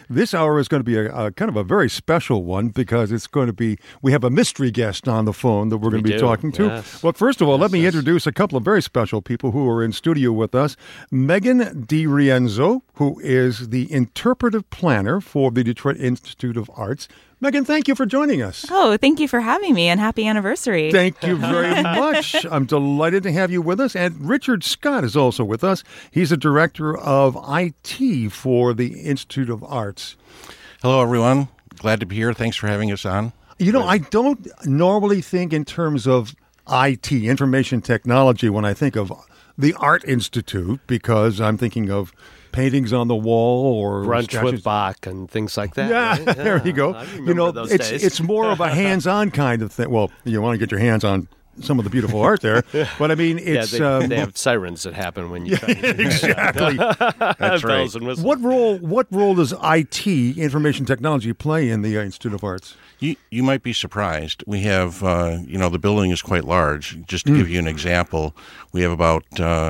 This hour is going to be a kind of a very special one because it's going to be, we have a mystery guest on the phone that we're going to be talking to. Yes. Well, first of all, let me introduce a couple of very special people who are in studio with us. Megan DiRienzo, who is the interpretive planner for the Detroit Institute of Arts. Megan, thank you for joining us. Oh, thank you for having me, and happy anniversary. Thank you very much. I'm delighted to have you with us. And Richard Scott is also with us. He's the director of IT for the Institute of Arts. Hello, everyone. Glad to be here. Thanks for having us on. You know, I don't normally think in terms of IT, information technology, when I think of the Art Institute, because I'm thinking of paintings on the wall or brunch statues. with Bach and things like that. Yeah, right? there you go. I You know, those it's days. it's more of a hands-on kind of thing. Well, you want to get your hands on some of the beautiful art there, but I mean, it's they have sirens that happen when you try to do exactly. That's right. bells and whistles. What role does IT, information technology, play in the Institute of Arts? You might be surprised. We have, the building is quite large. Just to give you an example, we have about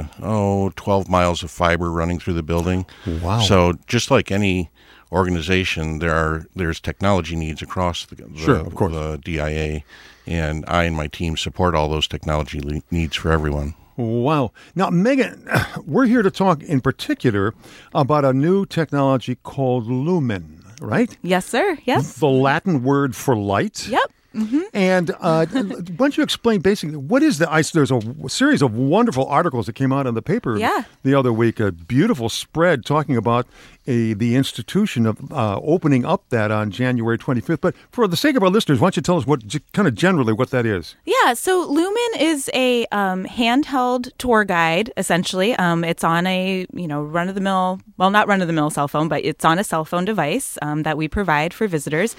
12 miles of fiber running through the building. Wow. So just like any organization, there's technology needs across Sure, of course. the DIA, and I and my team support all those technology needs for everyone. Wow. Now, Megan, we're here to talk in particular about a new technology called Lumen, right? Yes, sir. Yes. The Latin word for light. Yep. And why don't you explain basically what is there's a series of wonderful articles that came out in the paper the other week, a beautiful spread talking about the institution of opening up that on January 25th. But for the sake of our listeners, why don't you tell us kind of generally what that is? Yeah, so Lumen is a handheld tour guide, essentially. It's on a, run-of-the-mill, well, not run-of-the-mill cell phone, but it's on a cell phone device that we provide for visitors.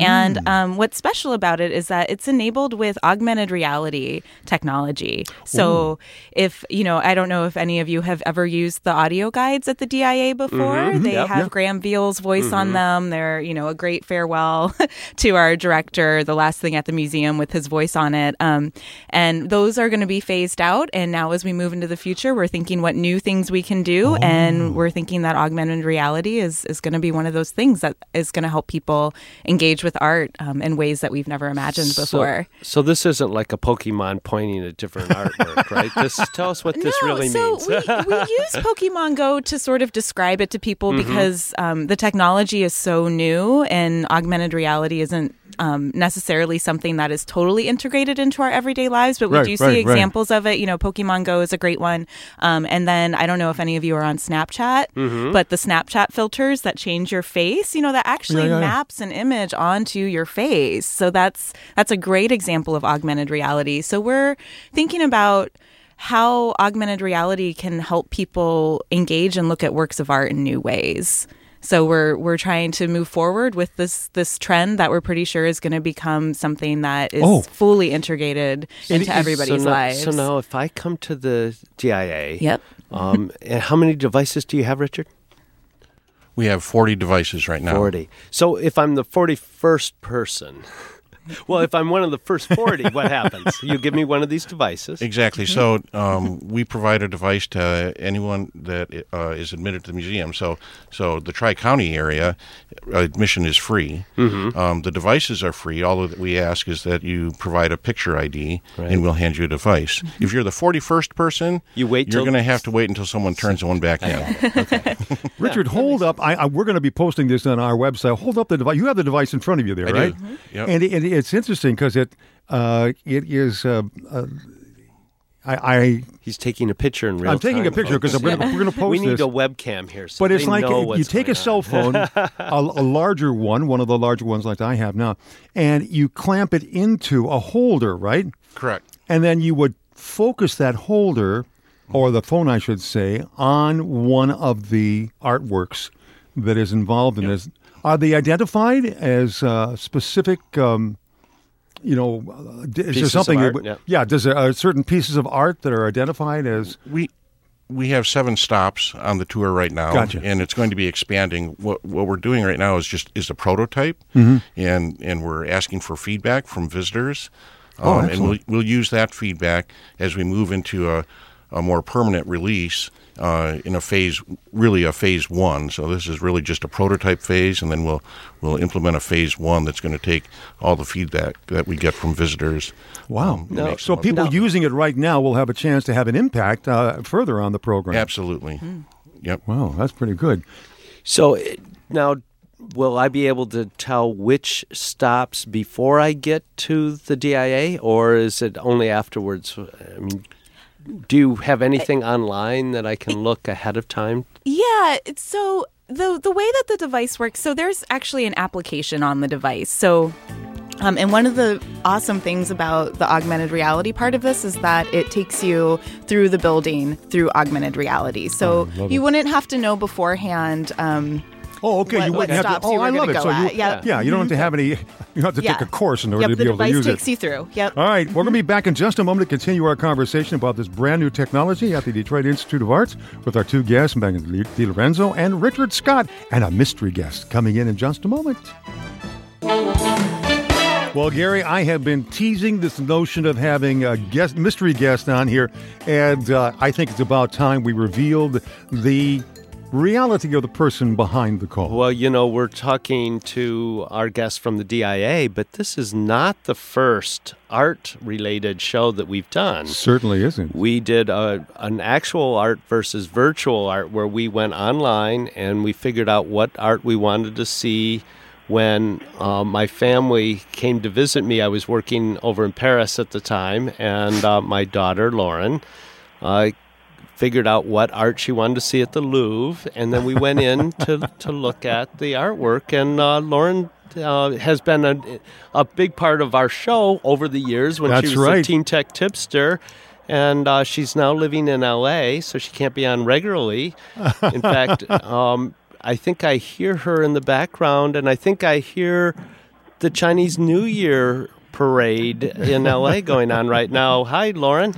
And what's special about it is that it's enabled with augmented reality technology. So if, I don't know if any of you have ever used the audio guides at the DIA before. They have Graham Veal's voice on them. They're, a great farewell to our director, The Last Thing at the Museum, with his voice on it. And those are going to be phased out. And now as we move into the future, we're thinking what new things we can do. And we're thinking that augmented reality is going to be one of those things that is going to help people engage with art in ways that we've never imagined before. So this isn't like a Pokemon pointing at different artwork, right? Tell us what this really means. So we use Pokemon Go to sort of describe it to people because the technology is so new and augmented reality isn't necessarily something that is totally integrated into our everyday lives, but we do see examples of it. Pokemon Go is a great one. And then I don't know if any of you are on Snapchat, but the Snapchat filters that change your face, that actually maps an image onto your face. So that's a great example of augmented reality. So we're thinking about how augmented reality can help people engage and look at works of art in new ways. So we're trying to move forward with this trend that we're pretty sure is going to become something that is fully integrated into everybody's lives. So now if I come to the DIA, yep. And how many devices do you have, Richard? We have 40 devices right now. 40. So if I'm the 41st person... Well, if I'm one of the first 40, what happens? You give me one of these devices. Exactly. So we provide a device to anyone that is admitted to the museum. So the Tri-County area, admission is free. The devices are free. All that we ask is that you provide a picture ID, and we'll hand you a device. If you're the 41st person, you're going to have to wait until someone turns one back in. Okay. Richard, hold up. We're going to be posting this on our website. Hold up the device. You have the device in front of you there, right? I do. Yep. And it's interesting because it is. He's taking a picture in real time. I'm taking a picture because we're going to post this. We need a webcam here, so but it's they like know what's you take a cell phone, a larger one of the larger ones like I have now, and you clamp it into a holder, right? Correct. And then you would focus that holder, or the phone, I should say, on one of the artworks that is involved in this. Are they identified as specific? Is there something? Does there are certain pieces of art that are identified as? We have 7 stops on the tour right now, Gotcha. And it's going to be expanding. What we're doing right now is a prototype, and we're asking for feedback from visitors, and we'll use that feedback as we move into a more permanent release in a phase 1. So this is really just a prototype phase, and then we'll implement a phase 1 that's going to take all the feedback that we get from visitors. Wow. So people using it right now will have a chance to have an impact further on the program. Absolutely. Yep. Wow, that's pretty good. So now, will I be able to tell which stops before I get to the DIA, or is it only afterwards? I mean, do you have anything online that I can look ahead of time? Yeah, so the way that the device works, so there's actually an application on the device. So, and one of the awesome things about the augmented reality part of this is that it takes you through the building through augmented reality. So you wouldn't have to know beforehand. Okay. You wouldn't have to. I love it. So you don't have to have any. You don't have to take a course in order to be able to use it. The device takes you through. Yep. All right. We're going to be back in just a moment to continue our conversation about this brand new technology at the Detroit Institute of Arts with our two guests, Megan DiLorenzo and Richard Scott, and a mystery guest coming in just a moment. Well, Gary, I have been teasing this notion of having a mystery guest on here, and I think it's about time we revealed the reality of the person behind the call. Well, we're talking to our guest from the DIA, but this is not the first art-related show that we've done. Certainly isn't. We did an actual art versus virtual art where we went online and we figured out what art we wanted to see. When my family came to visit me, I was working over in Paris at the time, and my daughter, Lauren, figured out what art she wanted to see at the Louvre, and then we went in to look at the artwork, and Lauren has been a big part of our show over the years when she was a Teen Tech tipster, and she's now living in L.A., so she can't be on regularly. In fact, I think I hear her in the background, and I think I hear the Chinese New Year parade in L.A. going on right now. Hi, Lauren.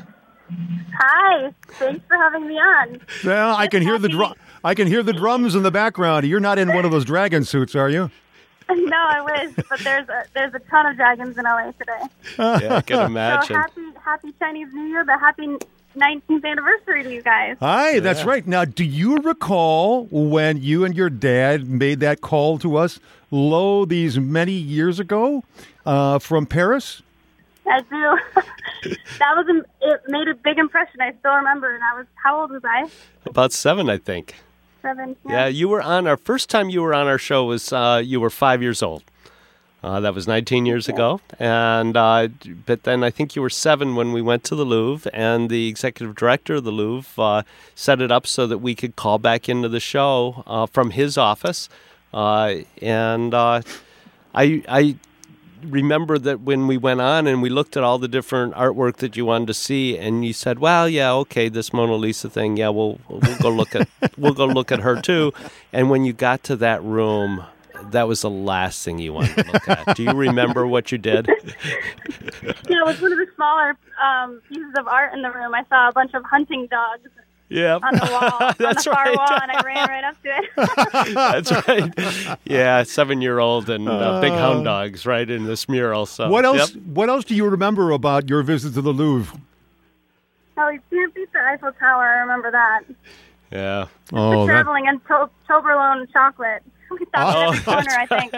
Hi. Thanks for having me on. Well, I can hear the drums in the background. You're not in one of those dragon suits, are you? No, I wish, but there's a ton of dragons in LA today. Yeah, I can imagine. So happy Chinese New Year, but happy 19th anniversary to you guys. Hi, that's right. Now, do you recall when you and your dad made that call to us, these many years ago from Paris? I do. It made a big impression. I still remember. And how old was I? About 7, I think. 7. Yeah, you were on first time you were on our show was you were 5 years old. That was 19 years ago. And but then I think you were 7 when we went to the Louvre, and the executive director of the Louvre set it up so that we could call back into the show from his office. And I remember that when we went on and we looked at all the different artwork that you wanted to see, and you said, "Well, yeah, okay, this Mona Lisa thing, yeah, we'll go look at her too." And when you got to that room, that was the last thing you wanted to look at. Do you remember what you did? Yeah, it was one of the smaller pieces of art in the room. I saw a bunch of hunting dogs. Yeah, on the wall, that's on the far right. wall, and I ran right up to it. That's right. Yeah, 7-year-old and big hound dogs right in this mural. So what else? Yep. What else do you remember about your visit to the Louvre? Oh, you can't beat the Eiffel Tower. I remember that. Yeah. The traveling and Toblerone chocolate. We stopped at every corner, right. I think.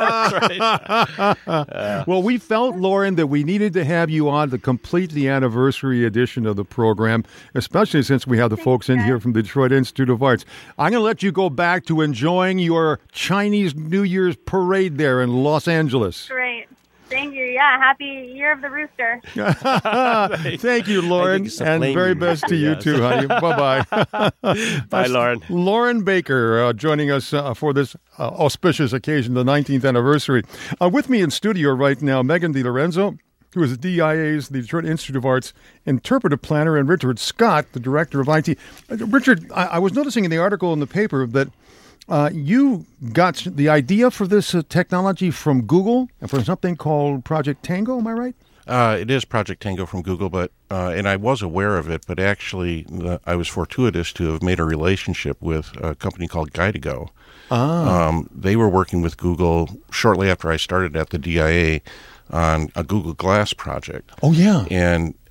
Yeah, that's right. Well, we felt, Lauren, that we needed to have you on to complete the anniversary edition of the program, especially since we have the folks in here from the Detroit Institute of Arts. I'm going to let you go back to enjoying your Chinese New Year's parade there in Los Angeles. Great. Thank you. Yeah, happy Year of the Rooster. Thank you, Lauren, and very best to you too, honey. Bye-bye. Bye, Lauren. Lauren Baker joining us for this auspicious occasion, the 19th anniversary. With me in studio right now, Megan DiLorenzo, who is the DIA's, the Detroit Institute of Arts, interpretive planner, and Richard Scott, the director of IT. Richard, I was noticing in the article in the paper that you got the idea for this technology from Google and from something called Project Tango, am I right? It is Project Tango from Google, but and I was aware of it, but actually I was fortuitous to have made a relationship with a company called Guidago. They were working with Google shortly after I started at the DIA on a Google Glass project. Oh, yeah. And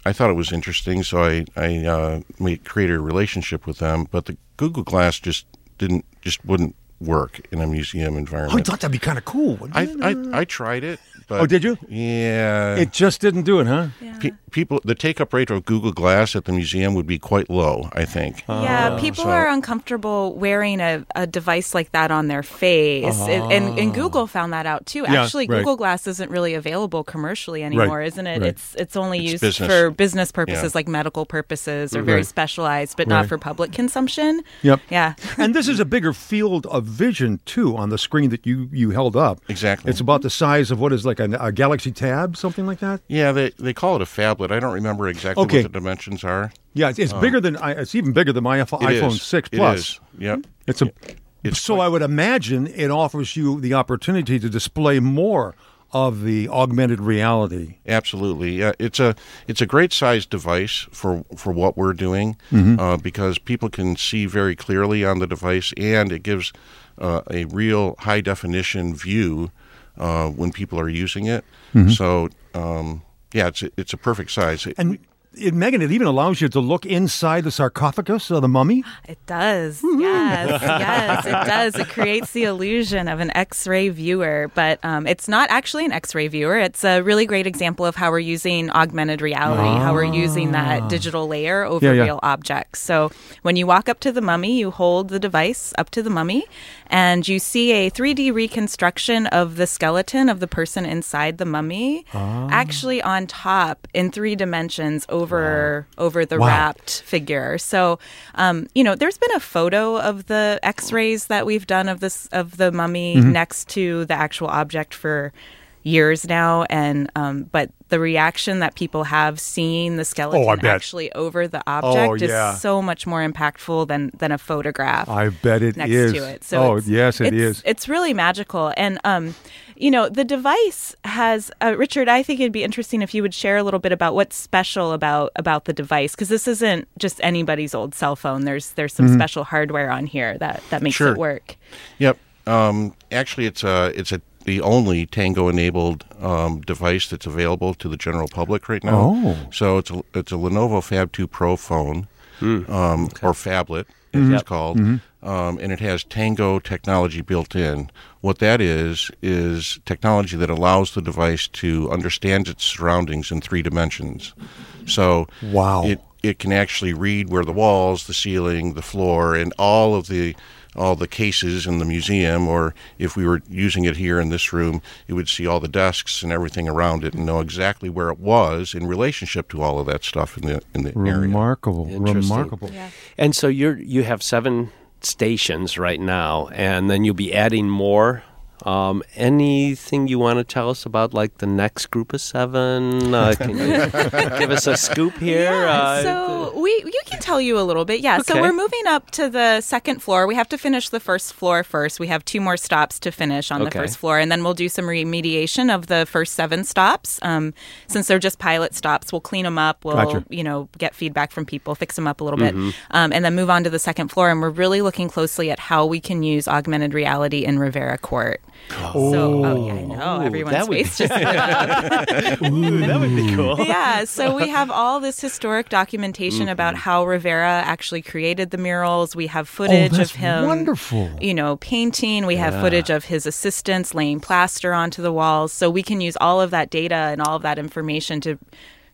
I thought it was interesting, so I created a relationship with them. But the Google Glass just wouldn't work in a museum environment. Oh, I thought that'd be kind of cool. I tried it. But did you? Yeah. It just didn't do it, huh? Yeah. The take-up rate of Google Glass at the museum would be quite low, I think. Yeah, people are uncomfortable wearing a device like that on their face. And Google found that out, too. Yeah, Actually, right. Google Glass isn't really available commercially anymore, Right, isn't it? right. It's only used business. for business purposes, Yeah. like medical purposes, or very Right. specialized, but not Right. for public consumption. Yep. Yeah. And this is a bigger field of vision, too, on the screen that you held up. Exactly. It's about the size of what is like a Galaxy Tab, something like that? Yeah, they call it a phablet. I don't remember exactly Okay. what the dimensions are. Yeah, it's bigger than it's even bigger than my iPhone 6 Plus. It is. Yep. It's I would imagine it offers you the opportunity to display more of the augmented reality. Absolutely. Yeah, it's a great sized device for what we're doing because people can see very clearly on the device, and it gives a real high definition view when people are using it. So it's a perfect size. And Megan, it even allows you to look inside the sarcophagus of the mummy. It does. Yes, it does. It creates the illusion of an X-ray viewer, but it's not actually an X-ray viewer. It's a really great example of how we're using augmented reality, how we're using that digital layer over real objects. So when you walk up to the mummy, you hold the device up to the mummy, and you see a 3D reconstruction of the skeleton of the person inside the mummy, actually on top in 3 dimensions over the wrapped figure. So, there's been a photo of the X-rays that we've done of the mummy next to the actual object for years now, and but the reaction that people have seeing the skeleton actually over the object is so much more impactful than a photograph. I bet it next is. to it. So it is. It's really magical, and the device has Richard. I think it'd be interesting if you would share a little bit about what's special about the device, because this isn't just anybody's old cell phone. There's some special hardware on here that makes it work. Yep. Actually, it's the only Tango-enabled device that's available to the general public right now. Oh. So it's a Lenovo Fab 2 Pro phone, or phablet, as it's called, and it has Tango technology built in. What that is technology that allows the device to understand its surroundings in 3 dimensions. So it can actually read where the walls, the ceiling, the floor, and all the cases in the museum, or if we were using it here in this room, it would see all the desks and everything around it and know exactly where it was in relationship to all of that stuff in the area. Remarkable. Yeah. And so you have 7 stations right now, and then you'll be adding more. Anything you want to tell us about, like, the next group of 7? Can you give us a scoop here? Yeah, so you can tell you a little bit. Yeah, Okay. So we're moving up to the second floor. We have to finish the first floor first. We have 2 more stops to finish on the first floor, and then we'll do some remediation of the first 7 stops. Since they're just pilot stops, we'll clean them up. We'll get feedback from people, fix them up a little bit, and then move on to the second floor. And we're really looking closely at how we can use augmented reality in Rivera Court. I know. Everyone's face just lit up. That would be cool. Yeah, so we have all this historic documentation about how Rivera actually created the murals. We have footage of him, wonderful. Painting. We have footage of his assistants laying plaster onto the walls. So we can use all of that data and all of that information to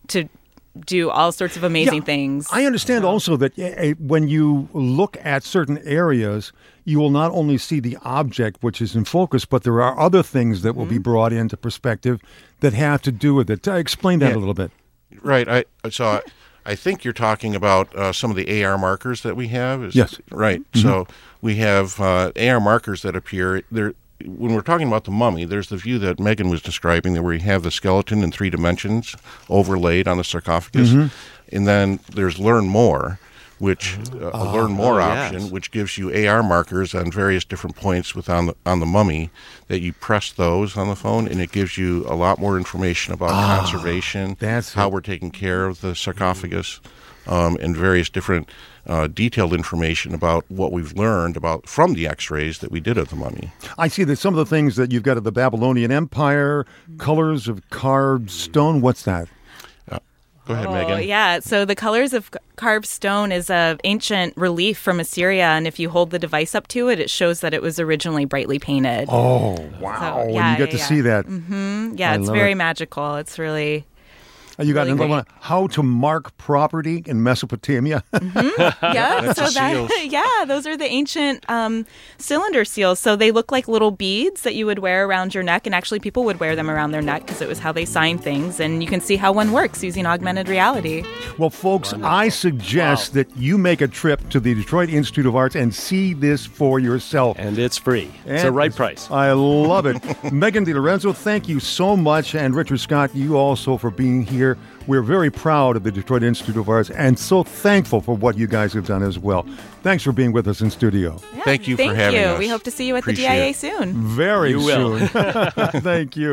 do all sorts of amazing things. I understand also that when you look at certain areas, you will not only see the object which is in focus, but there are other things that will be brought into perspective that have to do with it. Explain that a little bit. Right. I think you're talking about some of the AR markers that we have. Yes. Right. So we have AR markers that appear there. When we're talking about the mummy, there's the view that Megan was describing, where we have the skeleton in 3 dimensions overlaid on the sarcophagus. And then there's Learn More, which a Learn More option, which gives you AR markers on various different points on the mummy, that you press those on the phone, and it gives you a lot more information about conservation, how we're taking care of the sarcophagus, and various different detailed information about what we've learned from the X-rays that we did of the mummy. I see that some of the things that you've got of the Babylonian Empire, colors of carved stone. What's that? Go ahead, Megan. Yeah, so the colors of carved stone is an ancient relief from Assyria, and if you hold the device up to it, it shows that it was originally brightly painted. Oh, wow. So, you get to see that. Mm-hmm. Yeah, it's very magical. It's really... You got really another one, how to mark property in Mesopotamia. Mm-hmm. Yeah, That's those are the ancient cylinder seals. So they look like little beads that you would wear around your neck, and actually people would wear them around their neck because it was how they signed things. And you can see how one works using augmented reality. Well, folks, I suggest that you make a trip to the Detroit Institute of Arts and see this for yourself. And it's free. It's the right price. I love it. Megan DiLorenzo, thank you so much. And Richard Scott, you also for being here. We're very proud of the Detroit Institute of Arts and so thankful for what you guys have done as well. Thanks for being with us in studio. Yeah, thank you for having us. We hope to see you at the DIA soon. Very soon. Thank you.